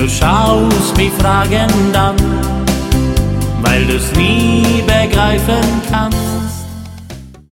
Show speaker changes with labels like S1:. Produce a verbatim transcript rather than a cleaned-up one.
S1: schaust mich fragend an, weil du's nie begreifen kannst.